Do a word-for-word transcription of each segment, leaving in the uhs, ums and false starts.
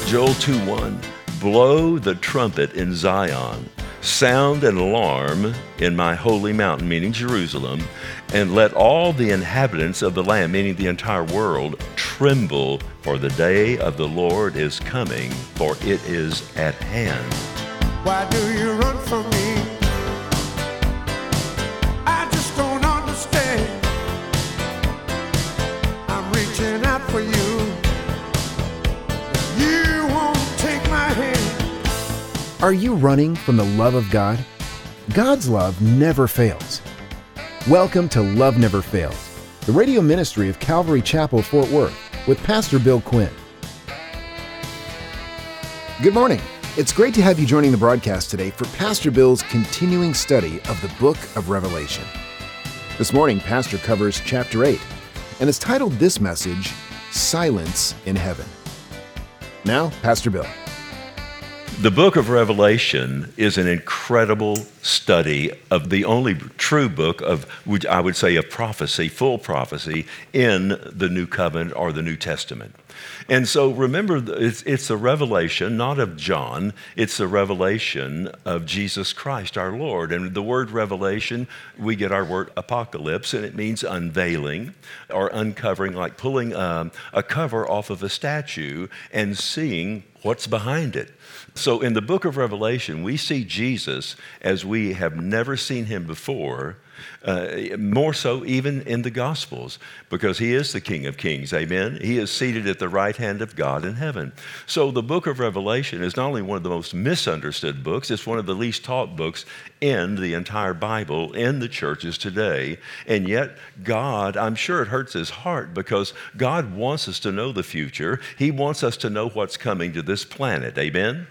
Joel two one, blow the trumpet in Zion, sound an alarm in my holy mountain, meaning Jerusalem, and let all the inhabitants of the land, meaning the entire world, tremble, for the day of the Lord is coming, for it is at hand. Why do you run from me? I just don't understand. I'm reaching out for you. You won't take my hand. Are you running from the love of God? God's love never fails. Welcome to Love Never Fails, the radio ministry of Calvary Chapel, Fort Worth, with Pastor Bill Quinn. Good morning. It's great to have you joining the broadcast today for Pastor Bill's continuing study of the book of Revelation. This morning, Pastor covers chapter eight, and has titled this message, Silence in Heaven. Now, Pastor Bill. The book of Revelation is an incredible study of the only true book of, which I would say, of prophecy, full prophecy in the New Covenant or the New Testament. And so remember, it's, it's a revelation, not of John, it's a revelation of Jesus Christ, our Lord. And the word revelation, we get our word apocalypse, and it means unveiling or uncovering, like pulling um, a cover off of a statue and seeing what's behind it. So in the book of Revelation, we see Jesus as we have never seen him before, uh, more so even in the Gospels, because he is the King of Kings, amen? He is seated at the right hand of God in heaven. So the book of Revelation is not only one of the most misunderstood books, it's one of the least taught books in the entire Bible, in the churches today. And yet God, I'm sure it hurts his heart, because God wants us to know the future. He wants us to know what's coming to this planet, amen?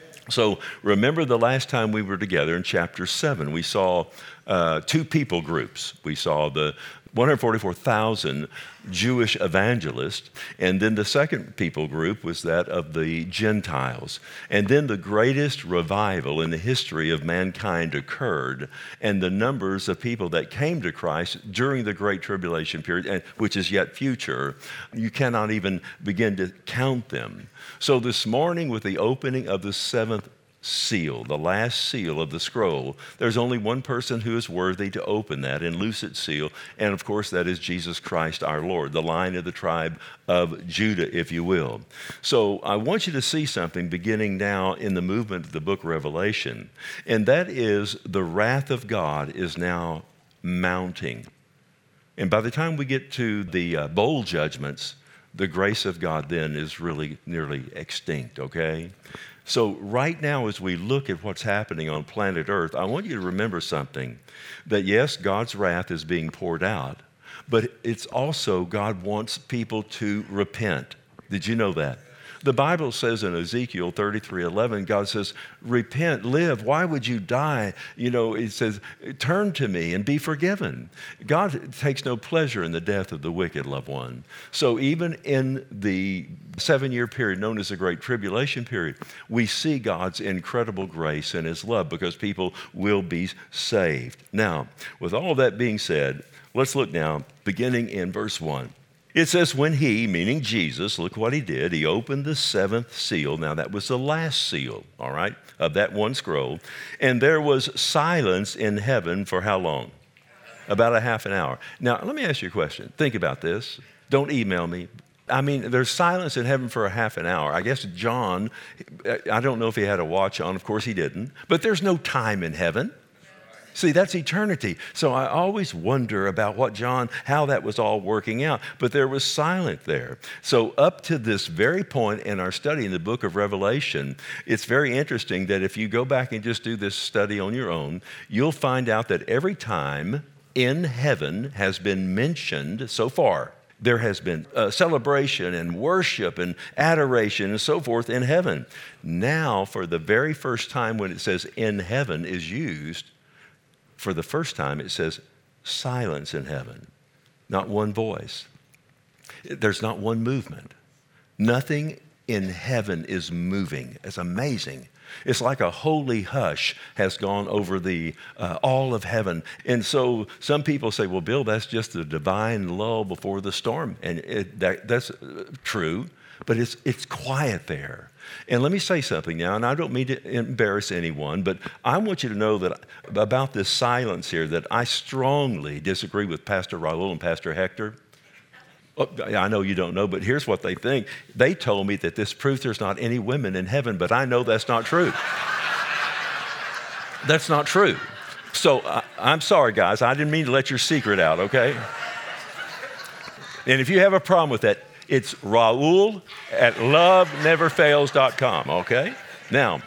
So remember the last time we were together in chapter seven, we saw uh, two people groups. We saw the one hundred forty-four thousand Jewish evangelists, and then the second people group was that of the Gentiles. And then the greatest revival in the history of mankind occurred, and the numbers of people that came to Christ during the Great Tribulation period, which is yet future, you cannot even begin to count them. So this morning, with the opening of the seventh seal, the last seal of the scroll, there's only one person who is worthy to open that and loose its seal, and of course that is Jesus Christ our Lord, the Lion of the tribe of Judah, if you will. So I want you to see something beginning now in the movement of the book of Revelation, and that is the wrath of God is now mounting. And by the time we get to the uh, bowl judgments, the grace of God then is really nearly extinct, okay? So right now, as we look at what's happening on planet Earth, I want you to remember something, that yes, God's wrath is being poured out, but it's also God wants people to repent. Did you know that? The Bible says in Ezekiel thirty-three eleven, God says, repent, live. Why would you die? You know, it says, turn to me and be forgiven. God takes no pleasure in the death of the wicked, loved one. So even in the seven-year period known as the Great Tribulation period, we see God's incredible grace and his love because people will be saved. Now, with all that being said, let's look now, beginning in verse one. It says, when he, meaning Jesus, look what he did, he opened the seventh seal. Now that was the last seal, all right, of that one scroll. And there was silence in heaven for how long? About a half an hour. Now, let me ask you a question. Think about this. Don't email me. I mean, there's silence in heaven for a half an hour. I guess John, I don't know if he had a watch on. Of course he didn't. But there's no time in heaven. See, that's eternity. So I always wonder about what John, how that was all working out. But there was silence there. So up to this very point in our study in the book of Revelation, it's very interesting that if you go back and just do this study on your own, you'll find out that every time in heaven has been mentioned so far, there has been a celebration and worship and adoration and so forth in heaven. Now, for the very first time when it says in heaven is used, for the first time, it says silence in heaven, not one voice. There's not one movement. Nothing in heaven is moving. It's amazing. It's like a holy hush has gone over the uh, all of heaven. And so some people say, well, Bill, that's just the divine lull before the storm. And it, that, that's true. but it's, it's quiet there. And let me say something now, and I don't mean to embarrass anyone, but I want you to know that about this silence here, that I strongly disagree with Pastor Raul and Pastor Hector. Oh, I know you don't know, but here's what they think. They told me that this proves there's not any women in heaven, but I know that's not true. That's not true. So I, I'm sorry, guys. I didn't mean to let your secret out, okay? And if you have a problem with that, it's Raul at love never fails dot com, okay? Now,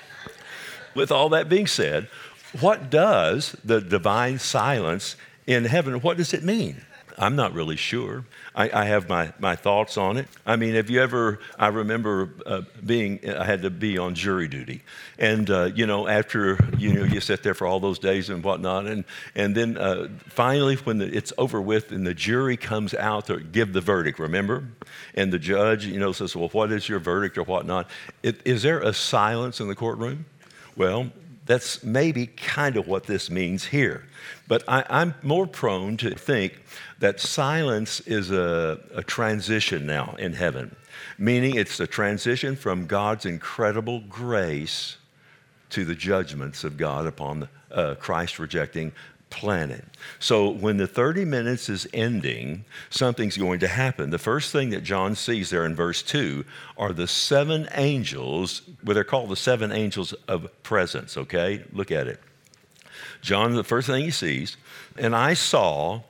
with all that being said, what does the divine silence in heaven, what does it mean? I'm not really sure. I, I have my, my thoughts on it. I mean, have you ever, I remember uh, being, I had to be on jury duty. And, uh, you know, after, you know, you sit there for all those days and whatnot. And, and then uh, finally, when the, it's over with and the jury comes out to give the verdict, remember? And the judge, you know, says, well, what is your verdict or whatnot? It, is there a silence in the courtroom? Well, that's maybe kind of what this means here. But I, I'm more prone to think that silence is a, a transition now in heaven, meaning it's a transition from God's incredible grace to the judgments of God upon the uh, Christ-rejecting planet. So when the thirty minutes is ending, something's going to happen. The first thing that John sees there in verse two are the seven angels, well, they're called the seven angels of presence, okay? Look at it. John, the first thing he sees, and I saw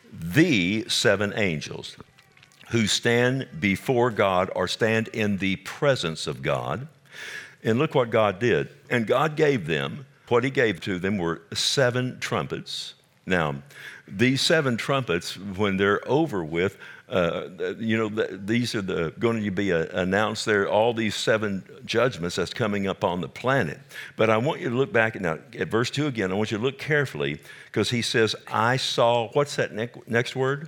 the seven angels who stand before God or stand in the presence of God. And look what God did. And God gave them, what he gave to them were seven trumpets. Now, these seven trumpets, when they're over with, uh, you know, th- these are the, going to be uh, announced there, all these seven judgments that's coming up on the planet. But I want you to look back at, now, at verse two again. I want you to look carefully because he says, I saw, what's that ne- next word?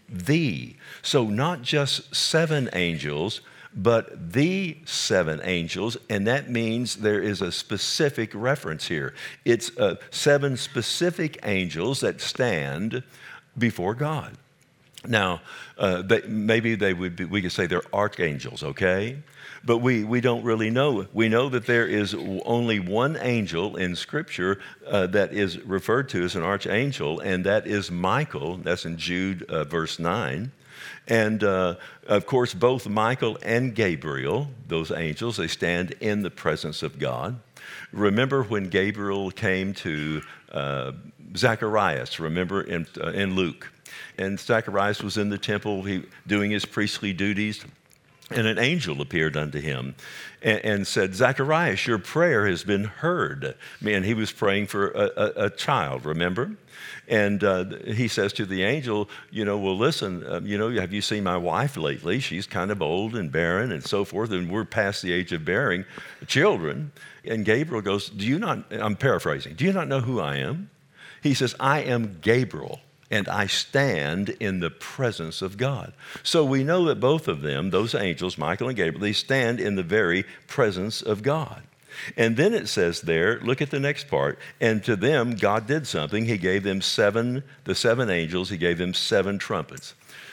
The. So not just seven angels, but the seven angels, and that means there is a specific reference here. It's uh, seven specific angels that stand before God. Now, uh, they, maybe they would be, we could say they're archangels, okay? But we, we don't really know. We know that there is only one angel in Scripture uh, that is referred to as an archangel, and that is Michael. That's in Jude uh, verse nine. And, uh, of course, both Michael and Gabriel, those angels, they stand in the presence of God. Remember when Gabriel came to uh, Zacharias, remember in, uh, in Luke? And Zacharias was in the temple he, doing his priestly duties, and an angel appeared unto him and, and said, Zacharias, your prayer has been heard. Man, he was praying for a, a, a child, remember? And uh, he says to the angel, you know, well, listen, uh, you know, have you seen my wife lately? She's kind of old and barren and so forth, and we're past the age of bearing children. And Gabriel goes, do you not, I'm paraphrasing, do you not know who I am? He says, I am Gabriel, and I stand in the presence of God. So we know that both of them, those angels, Michael and Gabriel, they stand in the very presence of God. And then it says there, look at the next part, and to them God did something. He gave them seven, the seven angels, he gave them seven trumpets.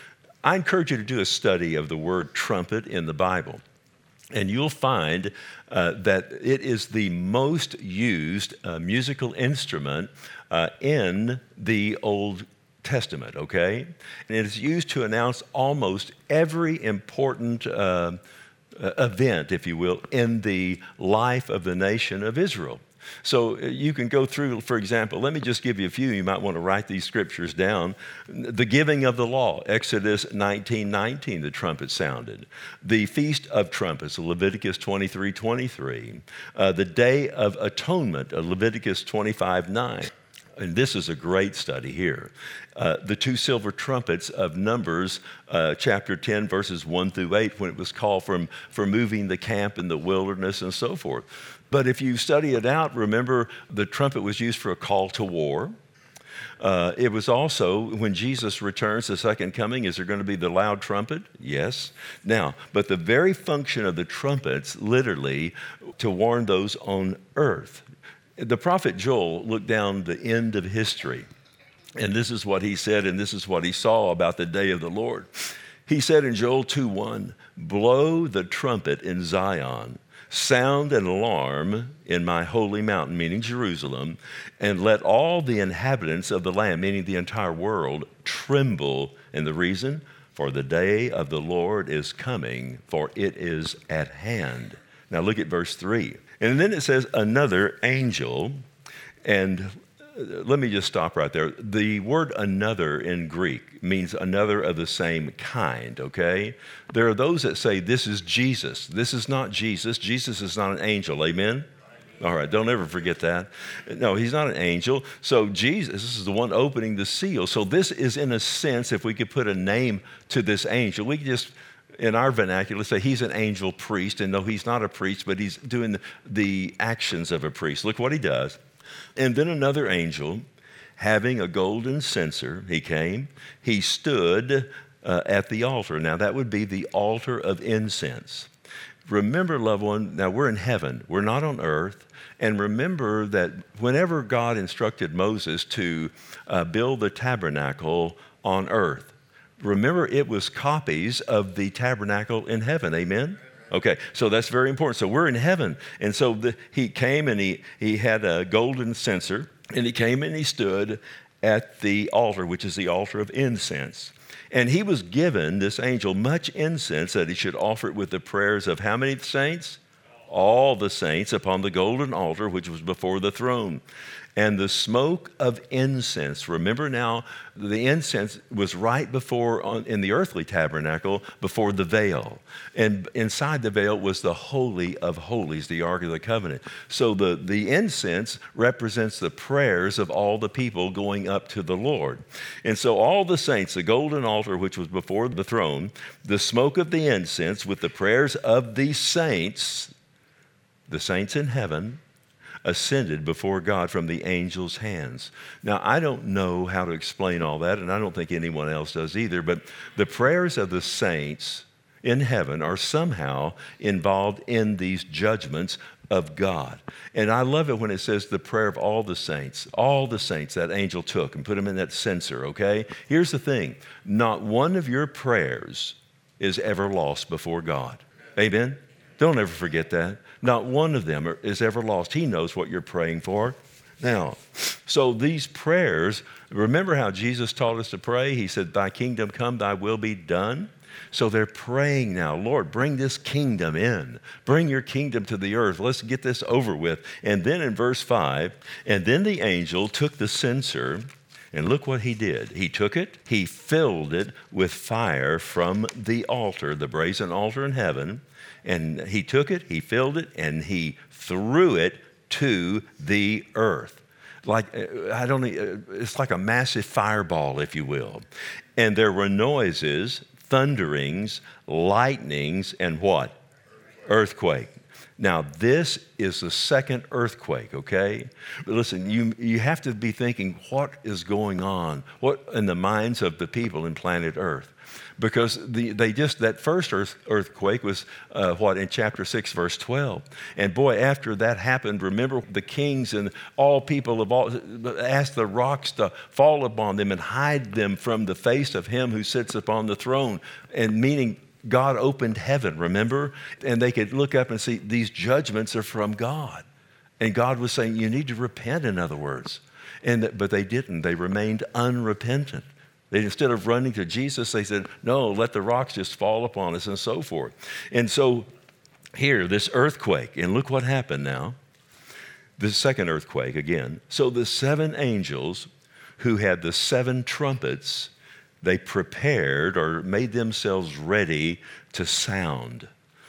I encourage you to do a study of the word trumpet in the Bible. And you'll find uh, that it is the most used uh, musical instrument uh, in the Old Testament, okay? And it's used to announce almost every important uh, event, if you will, in the life of the nation of Israel. So you can go through, for example, let me just give you a few. You might want to write these scriptures down. The giving of the law, Exodus nineteen nineteen, the trumpet sounded. The Feast of Trumpets, Leviticus twenty-three twenty-three. Uh, the Day of Atonement, Leviticus twenty-five nine. And this is a great study here. Uh, the two silver trumpets of Numbers, uh, chapter ten, verses one through eight, when it was called from, for moving the camp in the wilderness and so forth. But if you study it out, remember the trumpet was used for a call to war. Uh, it was also, when Jesus returns, the second coming, is there going to be the loud trumpet? Yes. Now, but the very function of the trumpets, literally, to warn those on earth. The prophet Joel looked down the end of history, and this is what he said, and this is what he saw about the day of the Lord. He said in Joel two one, blow the trumpet in Zion, sound an alarm in my holy mountain, meaning Jerusalem, and let all the inhabitants of the land, meaning the entire world, tremble. And the reason? For the day of the Lord is coming, for it is at hand. Now look at verse three. And then it says, another angel, and let me just stop right there. The word another in Greek means another of the same kind, okay? There are those that say this is Jesus. This is not Jesus. Jesus is not an angel, amen? All right, don't ever forget that. No, he's not an angel. So Jesus this is the one opening the seal. So this is, in a sense, if we could put a name to this angel, we could just, in our vernacular, say he's an angel priest. And no, he's not a priest, but he's doing the, the actions of a priest. Look what he does. And then another angel, having a golden censer, he came. He stood uh, at the altar. Now, that would be the altar of incense. Remember, loved one, now we're in heaven. We're not on earth. And remember that whenever God instructed Moses to uh, build the tabernacle on earth, remember it was copies of the tabernacle in heaven. Amen? Okay, so that's very important. So we're in heaven. And so the, he came and he, he had a golden censer, and he came and he stood at the altar, which is the altar of incense. And he was given, this angel, much incense that he should offer it with the prayers of how many saints? All the saints upon the golden altar, which was before the throne. And the smoke of incense, remember now, the incense was right before, on, in the earthly tabernacle, before the veil. And inside the veil was the Holy of Holies, the Ark of the Covenant. So the, the incense represents the prayers of all the people going up to the Lord. And so all the saints, the golden altar, which was before the throne, the smoke of the incense with the prayers of the saints, the saints in heaven, ascended before God from the angel's hands. Now, I don't know how to explain all that, and I don't think anyone else does either, but the prayers of the saints in heaven are somehow involved in these judgments of God. And I love it when it says the prayer of all the saints. All the saints that angel took and put them in that censer, okay? Here's the thing. Not one of your prayers is ever lost before God. Amen? Don't ever forget that. Not one of them is ever lost. He knows what you're praying for. Now, so these prayers, remember how Jesus taught us to pray? He said, thy kingdom come, thy will be done. So they're praying now, Lord, bring this kingdom in. Bring your kingdom to the earth. Let's get this over with. And then in verse five, and then the angel took the censer, and look what he did. He took it, he filled it with fire from the altar, the brazen altar in heaven. And he took it, he filled it, and he threw it to the earth. Like, I don't know, it's like a massive fireball, if you will. And there were noises, thunderings, lightnings, and what? Earthquake. Now, this is the second earthquake, okay? But listen, you, you have to be thinking, what is going on? What in the minds of the people in planet Earth? Because the, they just, that first earth, earthquake was, uh, what, in chapter six, verse twelve. And boy, after that happened, remember the kings and all people of all asked the rocks to fall upon them and hide them from the face of him who sits upon the throne. And meaning God opened heaven, remember? And they could look up and see these judgments are from God. And God was saying, you need to repent, in other words. And but they didn't. They remained unrepentant. They, instead of running to Jesus, they said, no, let the rocks just fall upon us and so forth. And so here, this earthquake, and look what happened now. The second earthquake again. So the seven angels who had the seven trumpets, they prepared or made themselves ready to sound.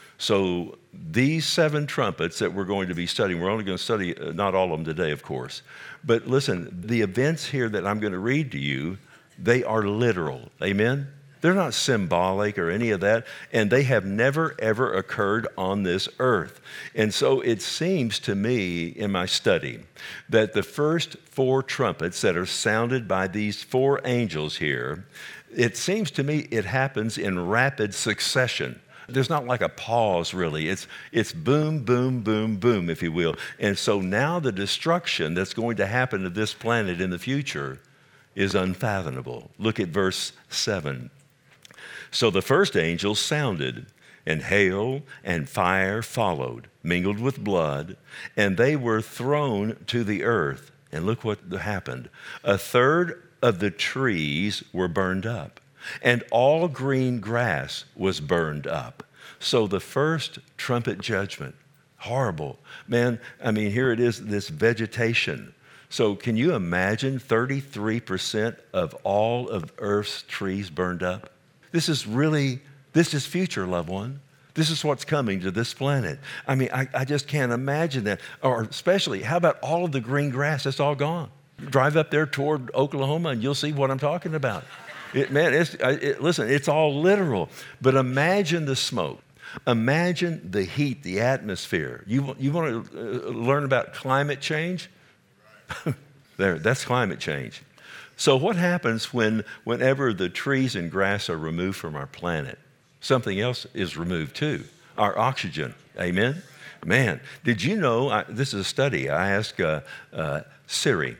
So these seven trumpets that we're going to be studying, we're only going to study uh, not all of them today, of course. But listen, the events here that I'm going to read to you, they are literal. Amen? They're not symbolic or any of that, and they have never, ever occurred on this earth. And so it seems to me in my study that the first four trumpets that are sounded by these four angels here, it seems to me it happens in rapid succession. There's not like a pause, really. It's, it's boom, boom, boom, boom, if you will. And so now the destruction that's going to happen to this planet in the future is unfathomable. Look at verse seven. So the first angel sounded, and hail and fire followed, mingled with blood, and they were thrown to the earth. And look what happened. A third of the trees were burned up, and all green grass was burned up. So the first trumpet judgment, horrible. Man, I mean, here it is, this vegetation. So can you imagine thirty-three percent of all of Earth's trees burned up? This is really, this is future, loved one. This is what's coming to this planet. I mean, I, I just can't imagine that. Or especially, how about all of the green grass? It's all gone. Drive up there toward Oklahoma and you'll see what I'm talking about. It, man, it's, it, listen, it's all literal. But imagine the smoke. Imagine the heat, the atmosphere. You, you want to uh, learn about climate change? There, that's climate change. So what happens when, whenever the trees and grass are removed from our planet? Something else is removed too, our oxygen. Amen? Man, did you know, I, this is a study, I asked uh, uh, Siri.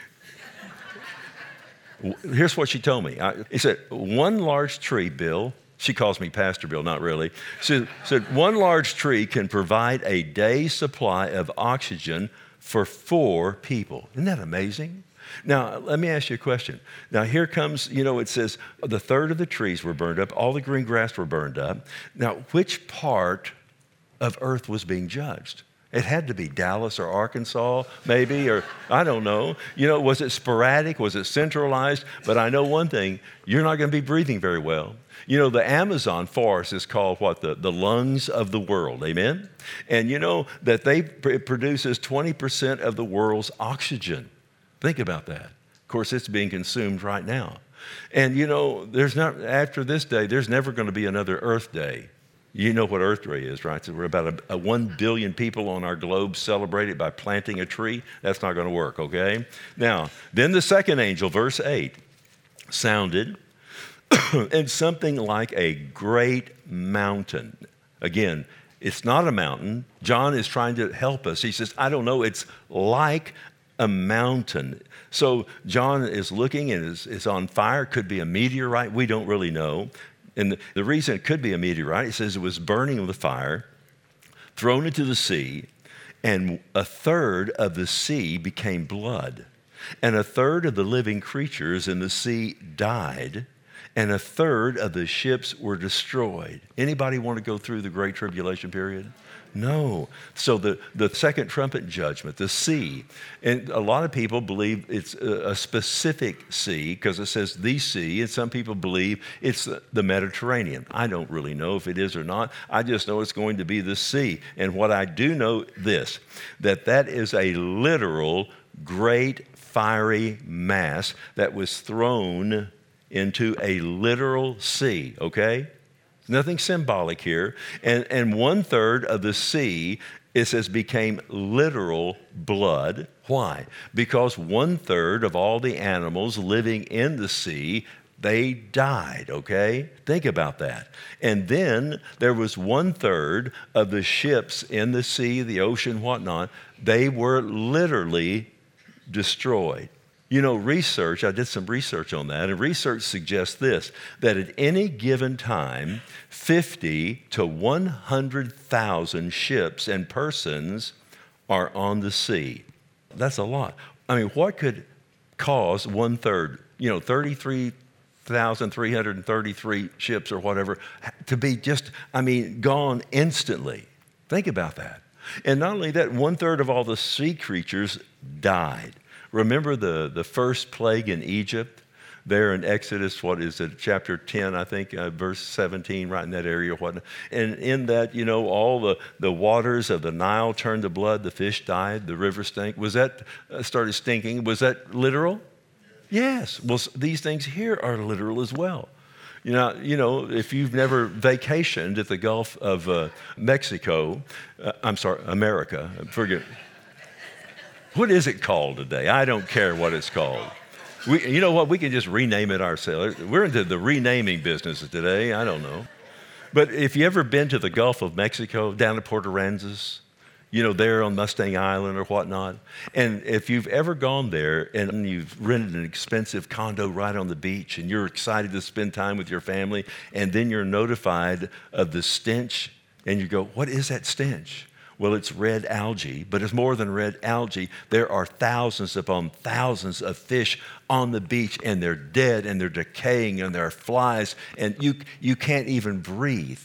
Here's what she told me. I, it said, one large tree, Bill, she calls me Pastor Bill, not really. She said, one large tree can provide a day's supply of oxygen for four people. Isn't that amazing? Now, let me ask you a question. Now, here comes, you know, it says the third of the trees were burned up, all the green grass were burned up. Now, which part of Earth was being judged? It had to be Dallas or Arkansas, maybe, or I don't know. You know, was it sporadic? Was it centralized? But I know one thing, you're not going to be breathing very well. You know, the Amazon forest is called what? The, the lungs of the world, amen? And you know that they it produces twenty percent of the world's oxygen. Think about that. Of course, it's being consumed right now. And you know, there's not, after this day, there's never going to be another Earth Day. You know what Earth Day is, right? So we're about a, a one billion people on our globe celebrate it by planting a tree. That's not going to work, okay? Now, then the second angel, verse eight, sounded, and something like a great mountain. Again, it's not a mountain. John is trying to help us. He says, I don't know, it's like a mountain. So John is looking and is, is on fire. Could be a meteorite. We don't really know. And the, the reason it could be a meteorite, it says it was burning with fire, thrown into the sea, and a third of the sea became blood. And a third of the living creatures in the sea died, and a third of the ships were destroyed. Anybody want to go through the Great Tribulation period? No. So the, the second trumpet judgment, the sea, and a lot of people believe it's a, a specific sea because it says the sea, and some people believe it's the, the Mediterranean. I don't really know if it is or not. I just know it's going to be the sea. And what I do know this, that that is a literal great fiery mass that was thrown into a literal sea, okay? Nothing symbolic here. And, and one third of the sea, it says, became literal blood. Why? Because one third of all the animals living in the sea, they died, okay? Think about that. And then there was one third of the ships in the sea, the ocean, whatnot, they were literally destroyed. You know, research, I did some research on that, and research suggests this, that at any given time, fifty to one hundred thousand ships and persons are on the sea. That's a lot. I mean, what could cause one third, you know, thirty-three thousand three hundred thirty-three ships or whatever, to be just, I mean, gone instantly? Think about that. And not only that, one third of all the sea creatures died. Remember the, the first plague in Egypt? There in Exodus, what is it, chapter ten, I think, uh, verse seventeen, right in that area. Whatnot. And in that, you know, all the, the waters of the Nile turned to blood, the fish died, the river stank. Was that, uh, started stinking, was that literal? Yes. Well, these things here are literal as well. You know, you know, if you've never vacationed at the Gulf of uh, Mexico, uh, I'm sorry, America, forget. What is it called today? I don't care what it's called. We, you know what? We can just rename it ourselves. We're into the renaming business today. I don't know. But if you ever been to the Gulf of Mexico, down to Port Aransas, you know, there on Mustang Island or whatnot. And if you've ever gone there and you've rented an expensive condo right on the beach and you're excited to spend time with your family, and then you're notified of the stench and you go, what is that stench? Well, it's red algae, but it's more than red algae. There are thousands upon thousands of fish on the beach, and they're dead and they're decaying and there are flies, and you, you can't even breathe.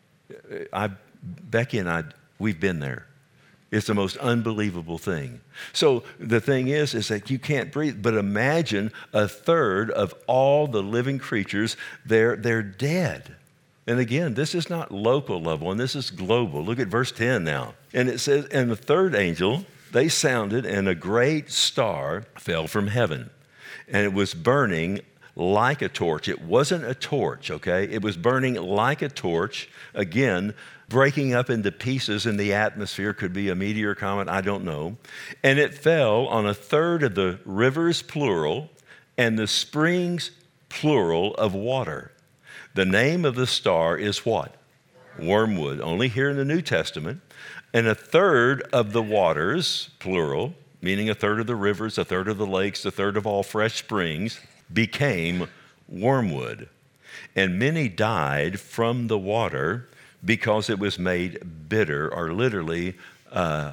I, Becky and I, we've been there. It's the most unbelievable thing. So the thing is, is that you can't breathe. But imagine a third of all the living creatures, they're, they're dead. And again, this is not local level, and this is global. Look at verse ten now. And it says, and the third angel, they sounded, and a great star fell from heaven. And it was burning like a torch. It wasn't a torch, okay? It was burning like a torch. Again, breaking up into pieces in the atmosphere. Could be a meteor, comet, I don't know. And it fell on a third of the rivers, plural, and the springs, plural, of water. The name of the star is what? Wormwood, only here in the New Testament. And a third of the waters, plural, meaning a third of the rivers, a third of the lakes, a third of all fresh springs, became wormwood. And many died from the water because it was made bitter, or literally, uh,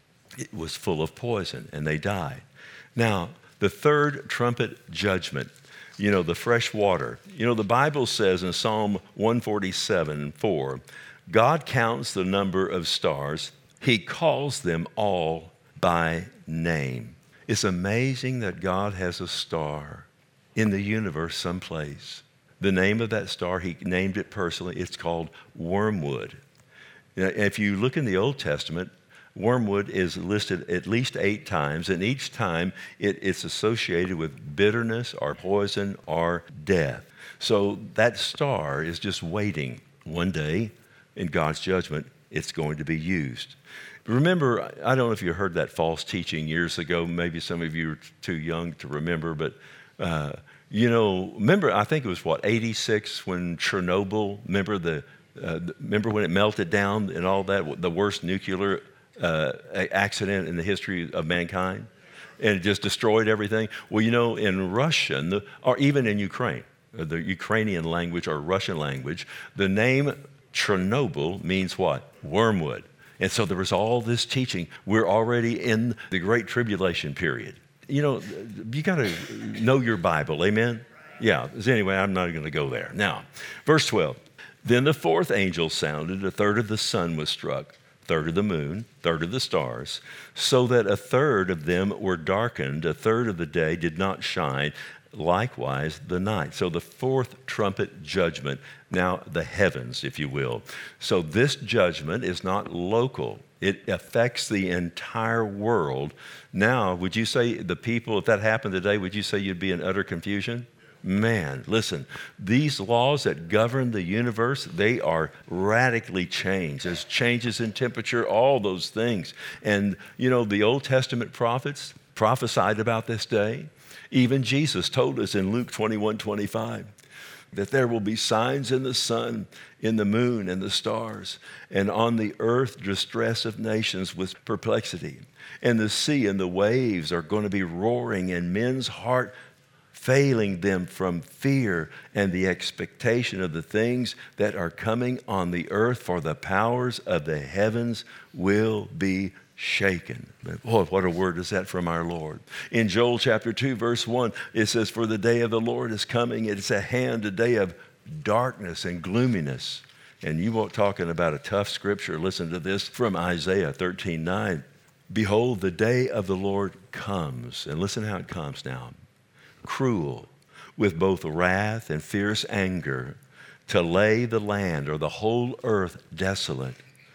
it was full of poison, and they died. Now, the third trumpet judgment, you know, the fresh water. You know, the Bible says in Psalm one forty-seven, four, God counts the number of stars. He calls them all by name. It's amazing that God has a star in the universe someplace. The name of that star, he named it personally. It's called wormwood. Now, if you look in the Old Testament, wormwood is listed at least eight times, and each time it, it's associated with bitterness or poison or death. So that star is just waiting. One day, in God's judgment, it's going to be used. Remember, I don't know if you heard that false teaching years ago. Maybe some of you are too young to remember, but uh, you know, remember, I think it was what, eighty-six when Chernobyl, remember the, uh, remember when it melted down and all that, the worst nuclear uh, accident in the history of mankind? And it just destroyed everything. Well, you know, in Russian, the, or even in Ukraine, the Ukrainian language or Russian language, the name Chernobyl means what? Wormwood. And so there was all this teaching. We're already in the Great Tribulation period. You know, you got to know your Bible, amen? Yeah, anyway, I'm not going to go there. Now, verse twelve. Then the fourth angel sounded, a third of the sun was struck, third of the moon, third of the stars, so that a third of them were darkened, a third of the day did not shine, likewise the night. So the fourth trumpet judgment, now the heavens, if you will. So this judgment is not local. It affects the entire world. Now, would you say the people, if that happened today, would you say you'd be in utter confusion? Man, listen, these laws that govern the universe, they are radically changed. There's changes in temperature, all those things. And, you know, the Old Testament prophets prophesied about this day. Even Jesus told us in Luke twenty-one, twenty-five, that there will be signs in the sun, in the moon, and the stars, and on the earth distress of nations with perplexity. And the sea and the waves are going to be roaring, and men's heart failing them from fear and the expectation of the things that are coming on the earth, for the powers of the heavens will be shaken. But boy, what a word is that from our Lord. In Joel chapter two, verse one, it says, for the day of the Lord is coming. It's at hand, a day of darkness and gloominess. And you won't talking about a tough scripture. Listen to this from Isaiah thirteen, nine. Behold, the day of the Lord comes. And listen how it comes now. Cruel, with both wrath and fierce anger, to lay the land or the whole earth desolate.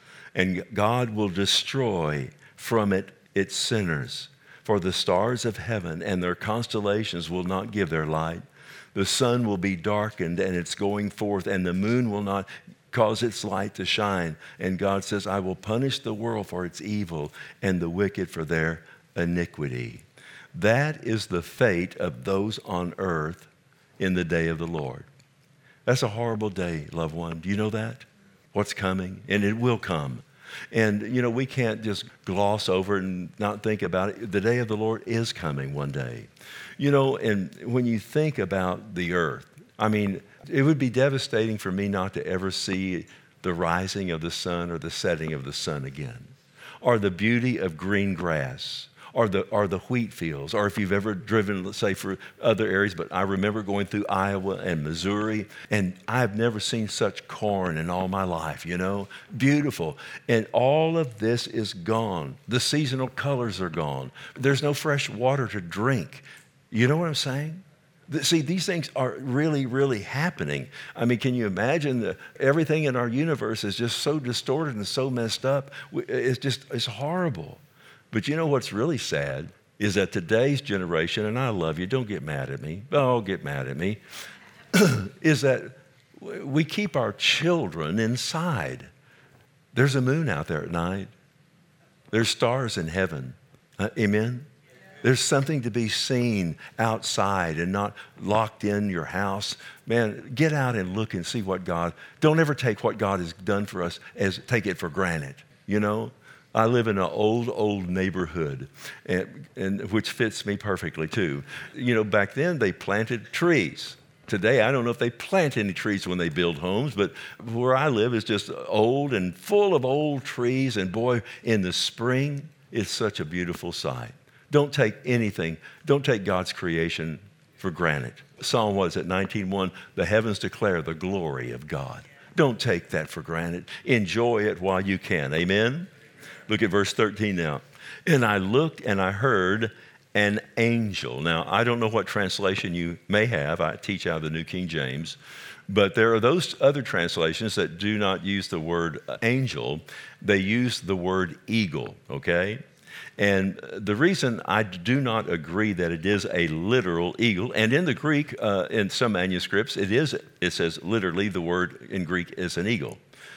And God will destroy from it its sinners. For the stars of heaven and their constellations will not give their light. The sun will be darkened and its going forth, and the moon will not cause its light to shine. And God says, I will punish the world for its evil and the wicked for their iniquity. That is the fate of those on earth in the day of the Lord. That's a horrible day, loved one. Do you know that? What's coming? And it will come. And, you know, we can't just gloss over it and not think about it. The day of the Lord is coming one day. You know, and when you think about the earth, I mean, it would be devastating for me not to ever see the rising of the sun or the setting of the sun again, or the beauty of green grass, or the or the wheat fields, or if you've ever driven, let's say, for other areas, but I remember going through Iowa and Missouri, and I've never seen such corn in all my life, you know, beautiful. And all of this is gone. The seasonal colors are gone. There's no fresh water to drink. You know what I'm saying? See, these things are really, really happening. I mean, can you imagine that everything in our universe is just so distorted and so messed up? It's just, it's horrible. But you know what's really sad is that today's generation, and I love you, don't get mad at me, oh, get mad at me, is that we keep our children inside. There's a moon out there at night. There's stars in heaven. Uh, amen? There's something to be seen outside and not locked in your house. Man, get out and look and see what God, don't ever take what God has done for us as take it for granted, you know? I live in an old, old neighborhood, and, and which fits me perfectly too. You know, back then they planted trees. Today, I don't know if they plant any trees when they build homes, but where I live is just old and full of old trees. And boy, in the spring, it's such a beautiful sight. Don't take anything, don't take God's creation for granted. Psalm was at nineteen one, the heavens declare the glory of God. Don't take that for granted. Enjoy it while you can. Amen? Look at verse thirteen now. And I looked and I heard an angel. Now, I don't know what translation you may have. I teach out of the New King James. But there are those other translations that do not use the word angel. They use the word eagle, okay? And the reason I do not agree that it is a literal eagle, and in the Greek, uh, in some manuscripts, it is. It says literally the word in Greek is an eagle.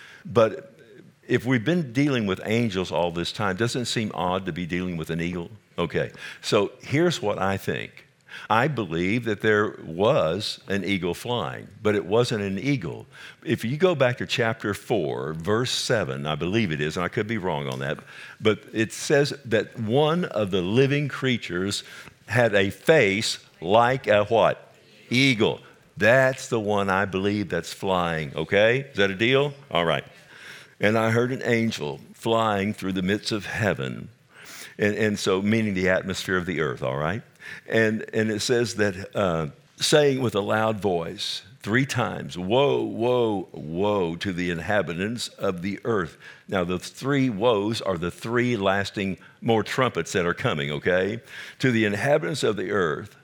But if we've been dealing with angels all this time, doesn't it seem odd to be dealing with an eagle? Okay, so here's what I think. I believe that there was an eagle flying, but it wasn't an eagle. If you go back to chapter four, verse seven, I believe it is, and I could be wrong on that, but it says that one of the living creatures had a face like a what? Eagle. That's the one I believe that's flying, okay? Is that a deal? All right. And I heard an angel flying through the midst of heaven, and, and so meaning the atmosphere of the earth, all right? And and it says that, uh, saying with a loud voice three times, woe, woe, woe to the inhabitants of the earth. Now, the three woes are the three lasting more trumpets that are coming, okay? To the inhabitants of the earth.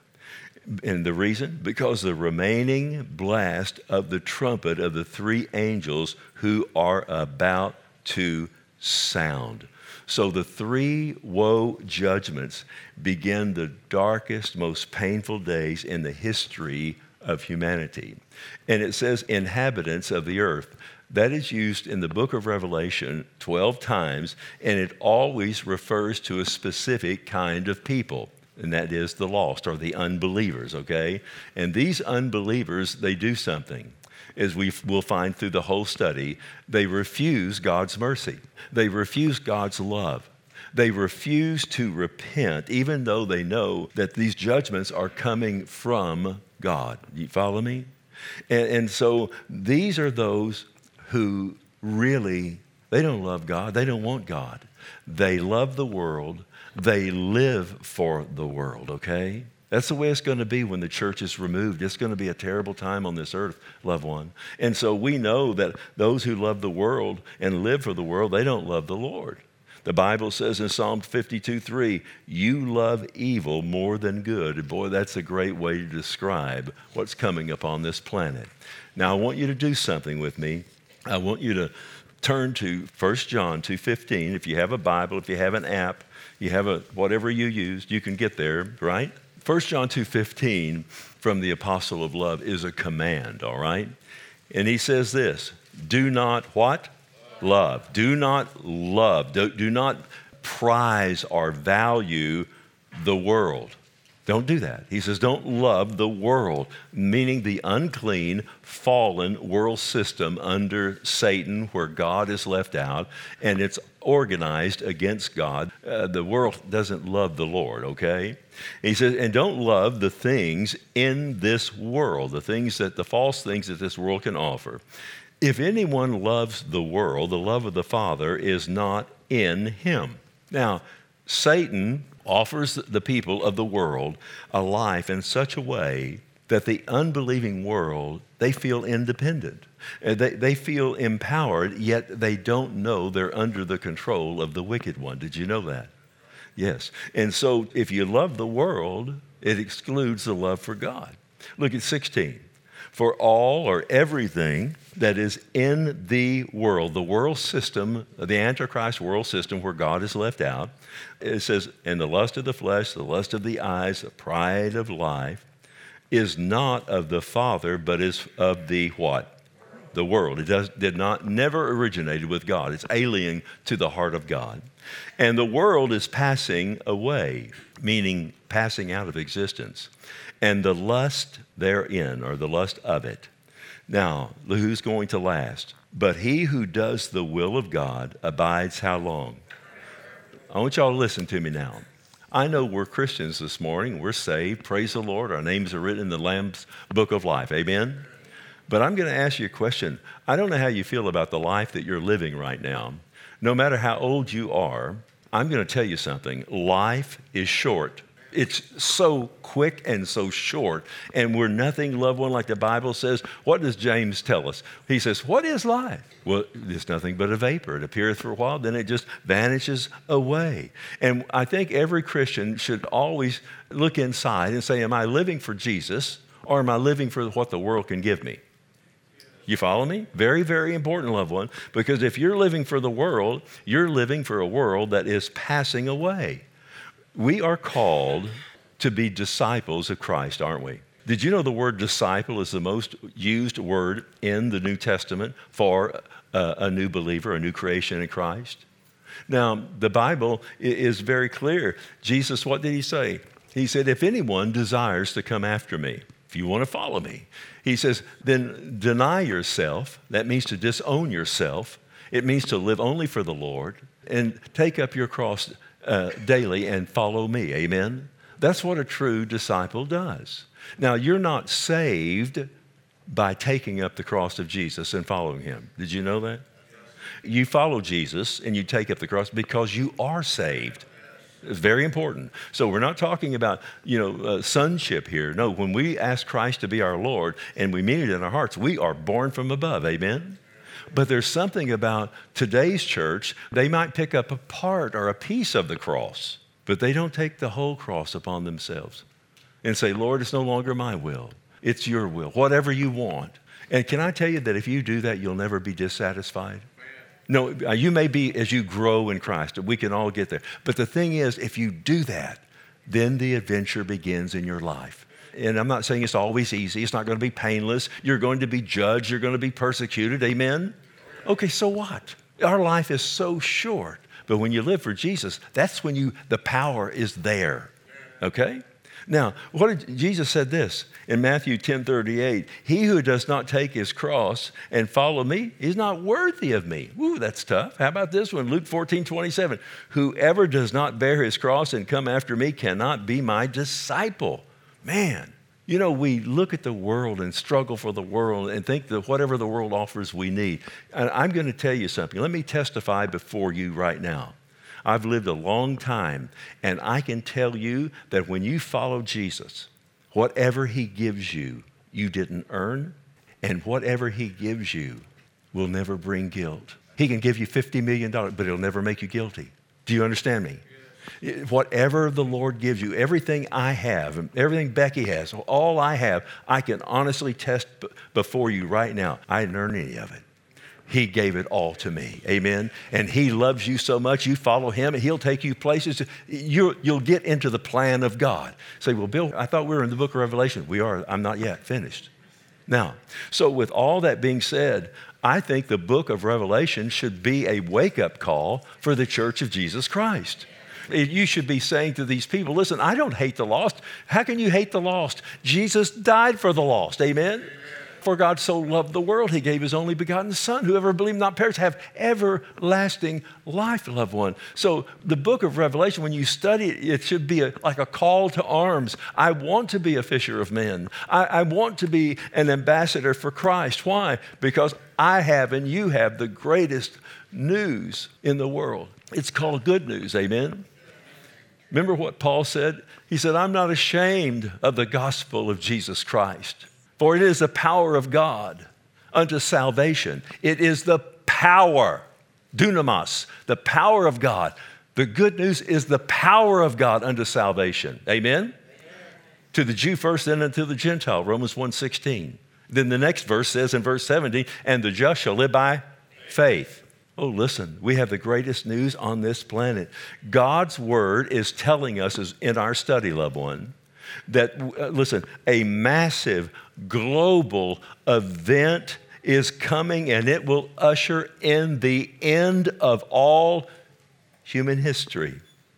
And the reason? Because the remaining blast of the trumpet of the three angels who are about to sound. So the three woe judgments begin the darkest, most painful days in the history of humanity. And it says inhabitants of the earth. That is used in the book of Revelation twelve times, and it always refers to a specific kind of people, and that is the lost or the unbelievers, okay? And these unbelievers, they do something. As we will find through the whole study, they refuse God's mercy. They refuse God's love. They refuse to repent, even though they know that these judgments are coming from God. You follow me? And, and so these are those who really, they don't love God. They don't want God. They love the world. They live for the world, okay? That's the way it's going to be when the church is removed. It's going to be a terrible time on this earth, loved one. And so we know that those who love the world and live for the world, they don't love the Lord. The Bible says in Psalm fifty-two three, you love evil more than good. And boy, that's a great way to describe what's coming upon this planet. Now, I want you to do something with me. I want you to turn to First John two fifteen. If you have a Bible, if you have an app, you have a whatever you used, you can get there, right? First John two fifteen from the Apostle of Love is a command, all right? And he says this, do not what? Love. Do not love. Do, do not prize or value the world. Don't do that. He says, don't love the world, meaning the unclean, fallen world system under Satan where God is left out and it's organized against God. Uh, the world doesn't love the Lord, okay? He says, and don't love the things in this world, the things that, the false things that this world can offer. If anyone loves the world, the love of the Father is not in him. Now, Satan offers the people of the world a life in such a way that the unbelieving world, they feel independent. They, they feel empowered, yet they don't know they're under the control of the wicked one. Did you know that? Yes. And so if you love the world, it excludes the love for God. Look at sixteen. For all or everything that is in the world, the world system, the Antichrist world system where God is left out, it says, and the lust of the flesh, the lust of the eyes, the pride of life, is not of the Father, but is of the what? The world. It does, did not, never originated with God. It's alien to the heart of God. And the world is passing away, meaning passing out of existence. And the lust therein, or the lust of it. Now, who's going to last? But he who does the will of God abides how long? I want y'all to listen to me now. I know we're Christians this morning. We're saved. Praise the Lord. Our names are written in the Lamb's book of life. Amen? But I'm going to ask you a question. I don't know how you feel about the life that you're living right now. No matter how old you are, I'm going to tell you something. Life is short. It's so quick and so short, and we're nothing, loved one, like the Bible says. What does James tell us? He says, what is life? Well, it's nothing but a vapor. It appeareth for a while, then it just vanishes away. And I think every Christian should always look inside and say, am I living for Jesus, or am I living for what the world can give me? You follow me? Very, very important, loved one, because if you're living for the world, you're living for a world that is passing away. We are called to be disciples of Christ, aren't we? Did you know the word disciple is the most used word in the New Testament for a, a new believer, a new creation in Christ? Now, the Bible is very clear. Jesus, what did he say? He said, if anyone desires to come after me, if you want to follow me, he says, then deny yourself. That means to disown yourself. It means to live only for the Lord and take up your cross Uh, daily and follow me. Amen? That's what a true disciple does. Now, you're not saved by taking up the cross of Jesus and following him. Did you know that? You follow Jesus and you take up the cross because you are saved. It's very important. So we're not talking about, you know, uh, sonship here. No, when we ask Christ to be our Lord and we mean it in our hearts, we are born from above. Amen? But there's something about today's church, they might pick up a part or a piece of the cross, but they don't take the whole cross upon themselves and say, Lord, it's no longer my will. It's your will, whatever you want. And can I tell you that if you do that, you'll never be dissatisfied? No, you may be as you grow in Christ. We can all get there. But the thing is, if you do that, then the adventure begins in your life. And I'm not saying it's always easy. It's not going to be painless. You're going to be judged. You're going to be persecuted. Amen? Okay, so what? Our life is so short. But when you live for Jesus, that's when you the power is there. Okay? Now, what did Jesus said this in Matthew ten thirty-eight, he who does not take his cross and follow me is not worthy of me. Ooh, that's tough. How about this one? Luke fourteen twenty-seven, whoever does not bear his cross and come after me cannot be my disciple. Man, you know, we look at the world and struggle for the world and think that whatever the world offers, we need. And I'm going to tell you something. Let me testify before you right now. I've lived a long time, and I can tell you that when you follow Jesus, whatever he gives you, you didn't earn, and whatever he gives you will never bring guilt. He can give you fifty million dollars, but it'll never make you guilty. Do you understand me? Whatever the Lord gives you, everything I have, everything Becky has, all I have, I can honestly test b- before you right now. I didn't earn any of it. He gave it all to me. Amen. And he loves you so much, you follow him, and he'll take you places. You'll, you'll get into the plan of God. Say, well, Bill, I thought we were in the book of Revelation. We are. I'm not yet finished. Now, so with all that being said, I think the book of Revelation should be a wake-up call for the Church of Jesus Christ. You should be saying to these people, listen, I don't hate the lost. How can you hate the lost? Jesus died for the lost. Amen? For God so loved the world, he gave his only begotten Son. Whoever believes not perish, have everlasting life, loved one. So the book of Revelation, when you study it, it should be a, like a call to arms. I want to be a fisher of men. I, I want to be an ambassador for Christ. Why? Because I have and you have the greatest news in the world. It's called good news, amen? Remember what Paul said? He said, I'm not ashamed of the gospel of Jesus Christ. For it is the power of God unto salvation. It is the power, dunamis, the power of God. The good news is the power of God unto salvation. Amen? Amen. To the Jew first, then unto the Gentile, Romans one sixteen. Then the next verse says in verse seventeen, and the just shall live by faith. Oh, listen, we have the greatest news on this planet. God's word is telling us as in our study, loved one, that, uh, listen, a massive global event is coming and it will usher in the end of all human history.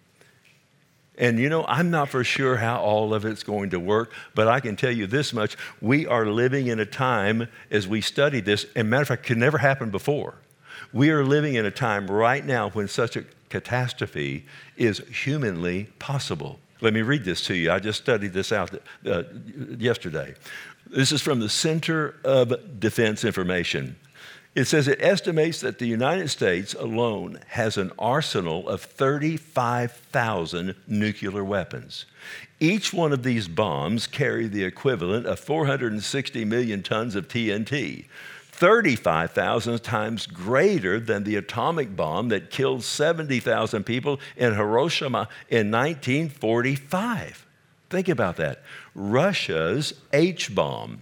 And you know, I'm not for sure how all of it's going to work, but I can tell you this much. We are living in a time, as we study this, and matter of fact, it could never happen before. We are living in a time right now when such a catastrophe is humanly possible. Let me read this to you. I just studied this out uh, yesterday. This is from the Center of Defense Information. It says it estimates that the United States alone has an arsenal of thirty-five thousand nuclear weapons. Each one of these bombs carry the equivalent of four hundred sixty million tons of T N T. thirty-five thousand times greater than the atomic bomb that killed seventy thousand people in Hiroshima in nineteen forty-five. Think about that. Russia's H-bomb,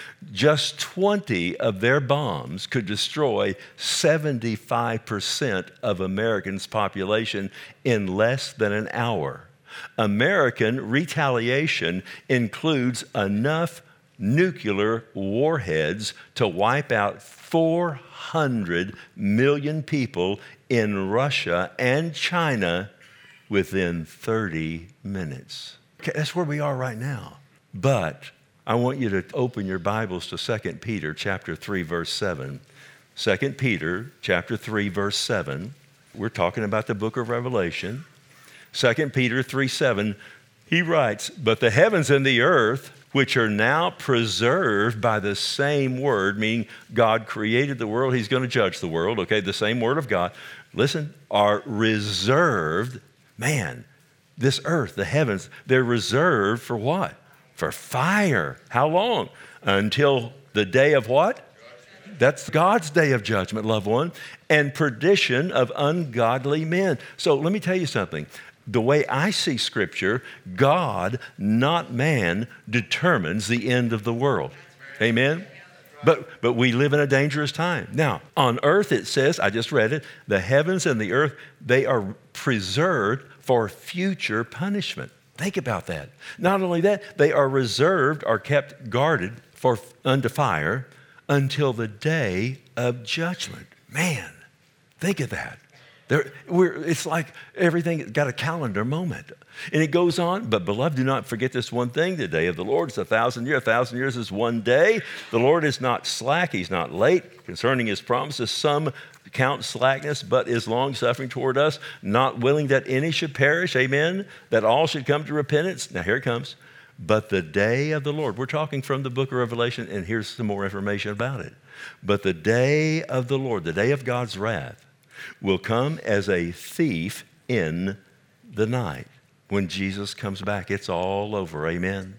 just twenty of their bombs could destroy seventy-five percent of Americans' population in less than an hour. American retaliation includes enough nuclear warheads to wipe out four hundred million people in Russia and China within thirty minutes. Okay, that's where we are right now. But I want you to open your Bibles to Second Peter chapter three, verse seven. Second Peter chapter three, verse seven. We're talking about the book of Revelation. Second Peter three, seven. He writes, but the heavens and the earth, which are now preserved by the same word, meaning God created the world, he's going to judge the world, okay, the same word of God, listen, are reserved. Man, this earth, the heavens, they're reserved for what? For fire. How long? Until the day of what? That's God's day of judgment, loved one, and perdition of ungodly men. So let me tell you something. The way I see Scripture, God, not man, determines the end of the world. Amen? But, but we live in a dangerous time. Now, on earth it says, I just read it, the heavens and the earth, they are preserved for future punishment. Think about that. Not only that, they are reserved or kept guarded for unto fire until the day of judgment. Man, think of that. There, we're, it's like everything got a calendar moment. And it goes on, but beloved, do not forget this one thing. The day of the Lord is a thousand years. A thousand years is one day. The Lord is not slack. He's not late concerning his promises. Some count slackness, but is long-suffering toward us, not willing that any should perish. Amen. That all should come to repentance. Now here it comes. But the day of the Lord, we're talking from the book of Revelation, and here's some more information about it. But the day of the Lord, the day of God's wrath, will come as a thief in the night. When Jesus comes back, it's all over. Amen.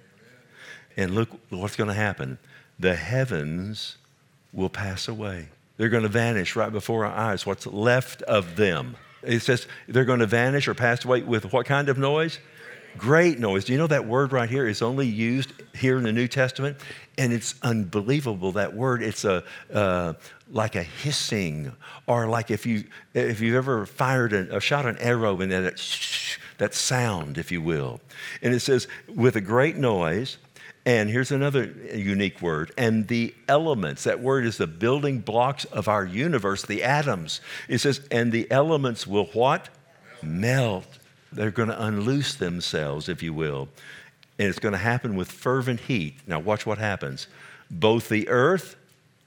And look what's going to happen. The heavens will pass away. They're going to vanish right before our eyes. What's left of them. It says they're going to vanish or pass away with what kind of noise? Great noise. Do you know that word right here is only used here in the New Testament? And it's unbelievable, that word. It's a uh, like a hissing, or like if, you, if you've ever fired a, or shot an arrow and that, shh, that sound, if you will. And it says, with a great noise, and here's another unique word, and the elements. That word is the building blocks of our universe, the atoms. It says, and the elements will what? Melt. They're going to unloose themselves, if you will. And it's going to happen with fervent heat. Now watch what happens. Both the earth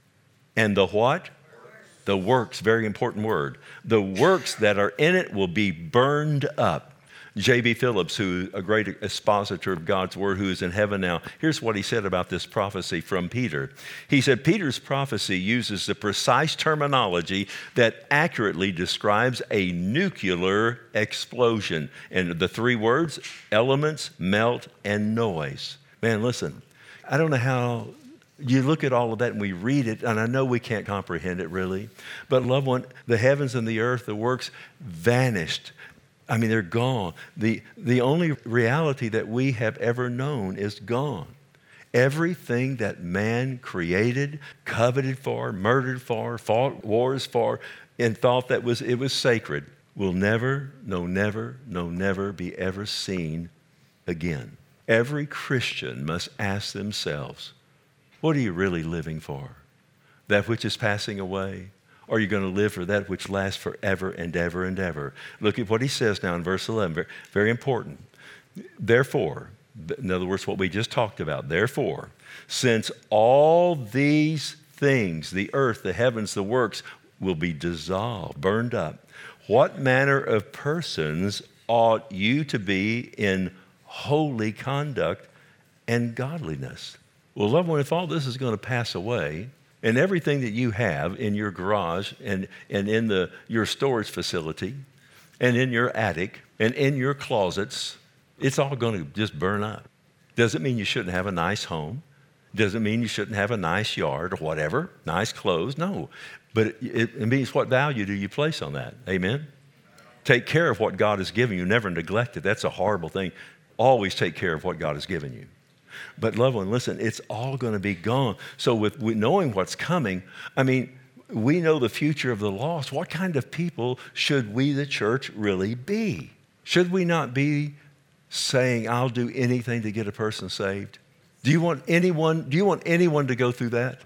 and the what? The works, very important word. The works that are in it will be burned up. J B Phillips, who a great expositor of God's word, who is in heaven now, here's what he said about this prophecy from Peter. He said, Peter's prophecy uses the precise terminology that accurately describes a nuclear explosion. And the three words, elements, melt, and noise. Man, listen, I don't know how you look at all of that and we read it, and I know we can't comprehend it really, but loved one, the heavens and the earth, the works vanished. I mean, they're gone. The, the only reality that we have ever known is gone. Everything that man created, coveted for, murdered for, fought wars for, and thought that was it was sacred will never, no never, no never be ever seen again. Every Christian must ask themselves, what are you really living for? That which is passing away? Or are you going to live for that which lasts forever and ever and ever? Look at what he says now in verse eleven, very, very important. Therefore, in other words, what we just talked about, therefore, since all these things, the earth, the heavens, the works, will be dissolved, burned up, what manner of persons ought you to be in holy conduct and godliness? Well, loved one, if all this is going to pass away, and everything that you have in your garage and, and in the, your storage facility and in your attic and in your closets, it's all going to just burn up. Doesn't mean you shouldn't have a nice home. Doesn't mean you shouldn't have a nice yard or whatever, nice clothes. No. But it, it, it means what value do you place on that? Amen? Take care of what God has given you. Never neglect it. That's a horrible thing. Always take care of what God has given you. But loved one, listen, it's all going to be gone. So with knowing what's coming, I mean, we know the future of the lost. What kind of people should we, the church, really be? Should we not be saying, I'll do anything to get a person saved? Do you want anyone, do you want anyone to go through that?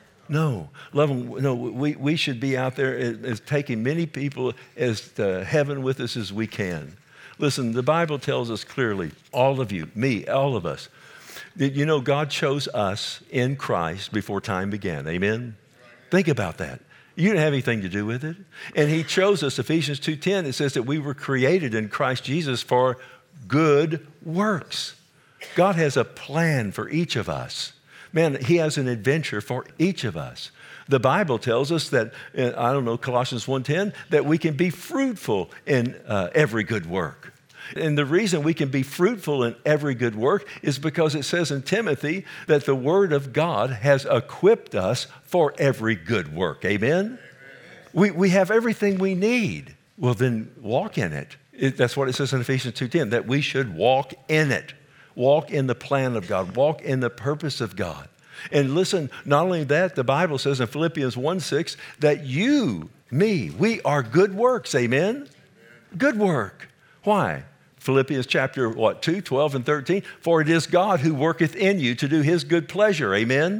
No. Love them. No, we, we should be out there as, as taking many people as to heaven with us as we can. Listen, the Bible tells us clearly, all of you, me, all of us, you know, God chose us in Christ before time began. Amen? Think about that. You didn't have anything to do with it. And he chose us, Ephesians two ten, it says that we were created in Christ Jesus for good works. God has a plan for each of us. Man, he has an adventure for each of us. The Bible tells us that, I don't know, Colossians one ten, that we can be fruitful in uh, every good work. And the reason we can be fruitful in every good work is because it says in Timothy that the Word of God has equipped us for every good work. Amen? Amen. We, we have everything we need. Well, then walk in it. it. That's what it says in Ephesians two ten, that we should walk in it. Walk in the plan of God. Walk in the purpose of God. And listen, not only that, the Bible says in Philippians one six that you, me, we are good works. Amen? Amen. Good work. Why? Philippians chapter, what, two, twelve and thirteen. For it is God who worketh in you to do his good pleasure. Amen?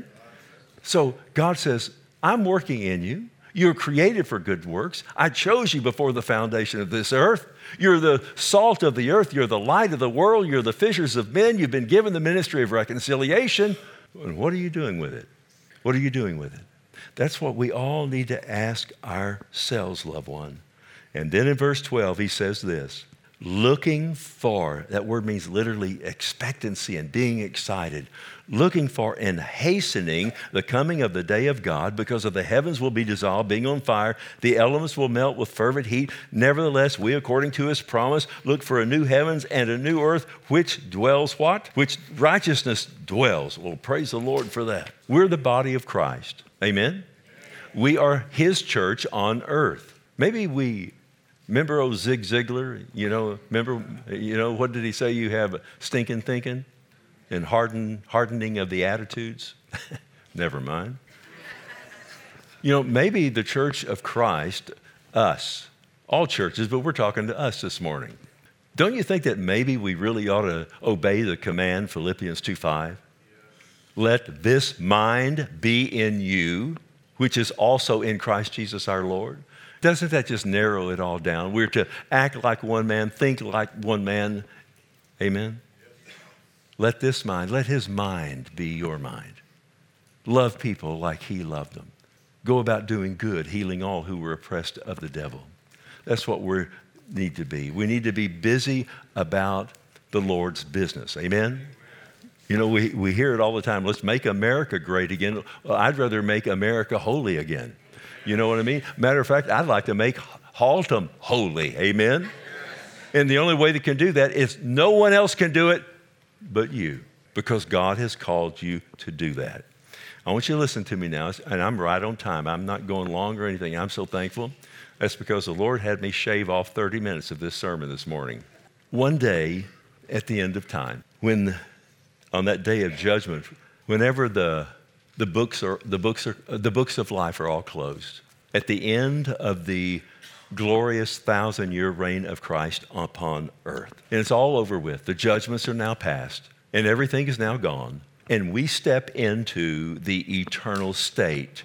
So God says, I'm working in you. You're created for good works. I chose you before the foundation of this earth. You're the salt of the earth. You're the light of the world. You're the fishers of men. You've been given the ministry of reconciliation. And what are you doing with it? What are you doing with it? That's what we all need to ask ourselves, loved one. And then in verse twelve, he says this, looking for, that word means literally expectancy and being excited, looking for and hastening the coming of the day of God, because of the heavens will be dissolved, being on fire, the elements will melt with fervent heat. Nevertheless, we, according to his promise, look for a new heavens and a new earth, which dwells what? Which righteousness dwells. Well, praise the Lord for that. We're the body of Christ. Amen? We are his church on earth. Maybe we Remember old Zig Ziglar? You know, remember, you know, what did he say? You have stinking thinking and harden, hardening of the attitudes. Never mind. You know, maybe the church of Christ, us, all churches, but we're talking to us this morning. Don't you think that maybe we really ought to obey the command, Philippians two five? Let this mind be in you, which is also in Christ Jesus our Lord. Doesn't that just narrow it all down? We're to act like one man, think like one man. Amen? Let this mind, let his mind be your mind. Love people like he loved them. Go about doing good, healing all who were oppressed of the devil. That's what we need to be. We need to be busy about the Lord's business. Amen? You know, we, we hear it all the time. Let's make America great again. Well, I'd rather make America holy again. You know what I mean? Matter of fact, I'd like to make Haltom holy. Amen? And the only way that can do that is no one else can do it but you, because God has called you to do that. I want you to listen to me now, and I'm right on time. I'm not going long or anything. I'm so thankful. That's because the Lord had me shave off thirty minutes of this sermon this morning. One day at the end of time, when on that day of judgment, whenever the the books are the books are the books of life are all closed, at the end of the glorious thousand-year reign of Christ upon earth, and it's all over with. The judgments are now passed, and everything is now gone, and we step into the eternal state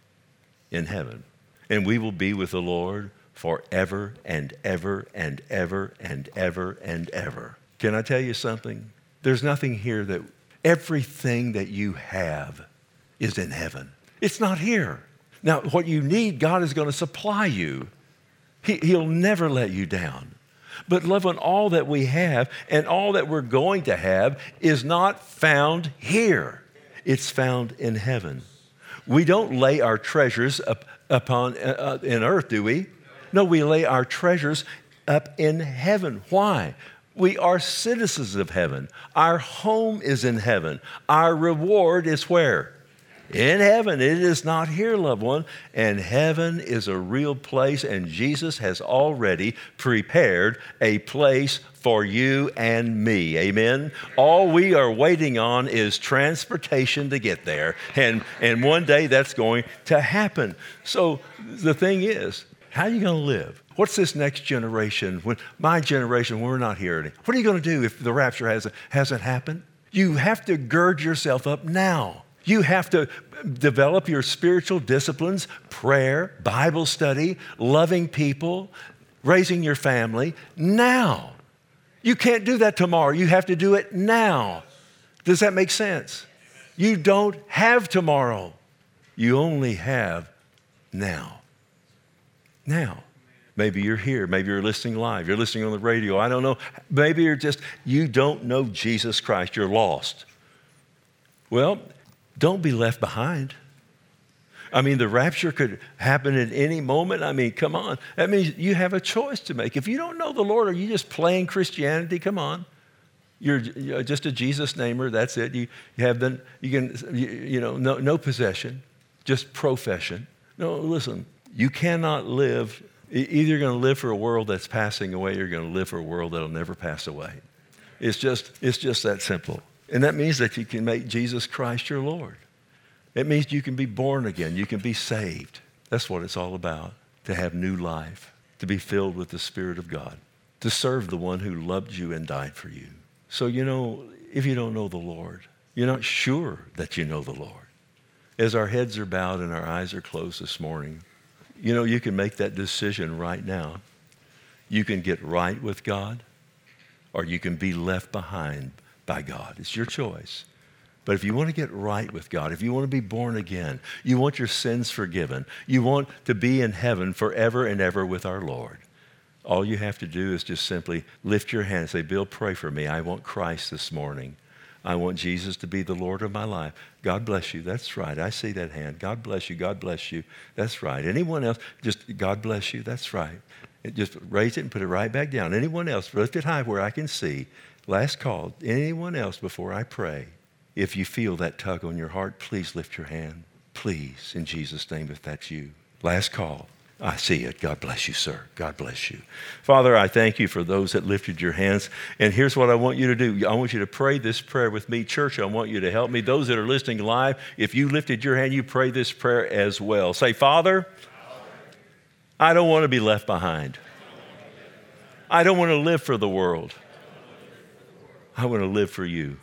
in heaven, and we will be with the Lord forever and ever and ever and ever and ever. Can I tell you something? There's nothing here that, everything that you have is in heaven. It's not here. Now, what you need, God is going to supply you. He, he'll never let you down. But loved one, all that we have and all that we're going to have is not found here. It's found in heaven. We don't lay our treasures up upon uh, in earth, do we? No, we lay our treasures up in heaven. Why? We are citizens of heaven. Our home is in heaven. Our reward is where? In heaven. It is not here, loved one. And heaven is a real place, and Jesus has already prepared a place for you and me. Amen? All we are waiting on is transportation to get there. And, and one day that's going to happen. So the thing is, how are you going to live? What's this next generation, when my generation, we're not here? What are you going to do if the rapture hasn't, hasn't happened? You have to gird yourself up now. You have to develop your spiritual disciplines, prayer, Bible study, loving people, raising your family now. You can't do that tomorrow. You have to do it now. Does that make sense? You don't have tomorrow. You only have now. Now. Maybe you're here. Maybe you're listening live. You're listening on the radio. I don't know. Maybe you're just, you don't know Jesus Christ. You're lost. Well, don't be left behind. I mean, the rapture could happen at any moment. I mean, come on. That means you have a choice to make. If you don't know the Lord, are you just playing Christianity? Come on. You're just a Jesus namer. That's it. You, you have the, you can, you, you know, no, no possession, just profession. No, listen, you cannot live. Either you're going to live for a world that's passing away or you're going to live for a world that'll never pass away. It's just, it's just that simple. And that means that you can make Jesus Christ your Lord. It means you can be born again. You can be saved. That's what it's all about, to have new life, to be filled with the Spirit of God, to serve the one who loved you and died for you. So, you know, if you don't know the Lord, you're not sure that you know the Lord. As our heads are bowed and our eyes are closed this morning, you know, you can make that decision right now. You can get right with God, or you can be left behind by God. It's your choice. But if you want to get right with God, if you want to be born again, you want your sins forgiven, you want to be in heaven forever and ever with our Lord, all you have to do is just simply lift your hand and say, Bill, pray for me. I want Christ this morning. I want Jesus to be the Lord of my life. God bless you. That's right. I see that hand. God bless you. God bless you. That's right. Anyone else, just God bless you. That's right. It just raise it and put it right back down. Anyone else, lift it high where I can see. Last call. Anyone else before I pray? If you feel that tug on your heart, please lift your hand. Please, in Jesus' name, if that's you. Last call. I see it. God bless you, sir. God bless you. Father, I thank you for those that lifted your hands. And here's what I want you to do. I want you to pray this prayer with me. Church, I want you to help me. Those that are listening live, if you lifted your hand, you pray this prayer as well. Say, Father, I don't want to be left behind. I don't want to live for the world. I want to live for you.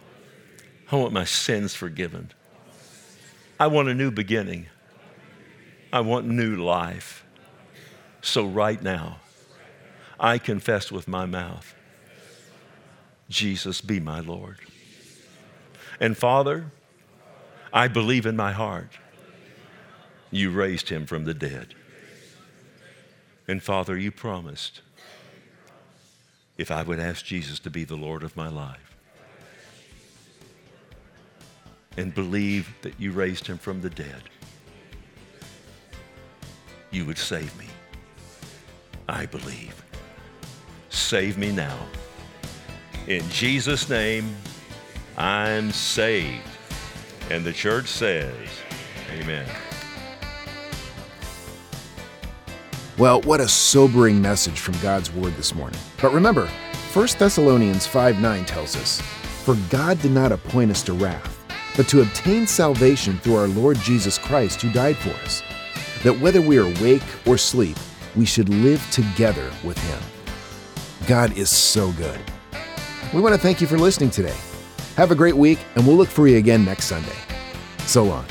I want my sins forgiven. I want a new beginning. I want new life. So right now, I confess with my mouth, Jesus be my Lord. And Father, I believe in my heart you raised him from the dead. And Father, you promised if I would ask Jesus to be the Lord of my life and believe that you raised him from the dead, you would save me. I believe. Save me now. In Jesus' name, I'm saved. And the church says, amen. Well, what a sobering message from God's Word this morning. But remember, First Thessalonians five nine tells us, "For God did not appoint us to wrath, but to obtain salvation through our Lord Jesus Christ, who died for us, that whether we are awake or asleep, we should live together with him." God is so good. We want to thank you for listening today. Have a great week, and we'll look for you again next Sunday. So long.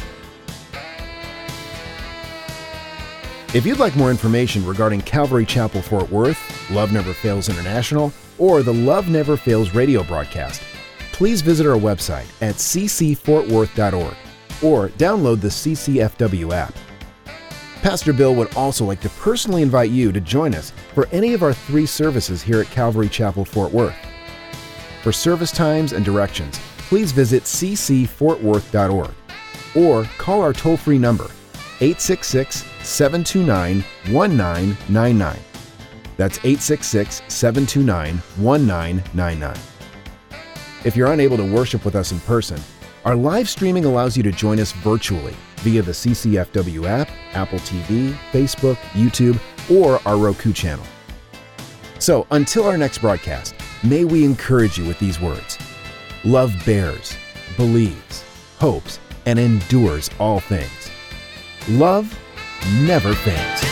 If you'd like more information regarding Calvary Chapel Fort Worth, Love Never Fails International, or the Love Never Fails radio broadcast, please visit our website at c c fort worth dot org or download the C C F W app. Pastor Bill would also like to personally invite you to join us for any of our three services here at Calvary Chapel Fort Worth. For service times and directions, please visit c c fort worth dot org or call our toll-free number, eight six six, seven two nine, one nine nine nine. That's eight six six, seven two nine, one nine nine nine. If you're unable to worship with us in person, our live streaming allows you to join us virtually via the C C F W app, Apple T V, Facebook, YouTube, or our Roku channel. So until our next broadcast, may we encourage you with these words: love bears, believes, hopes, and endures all things. Love never fails.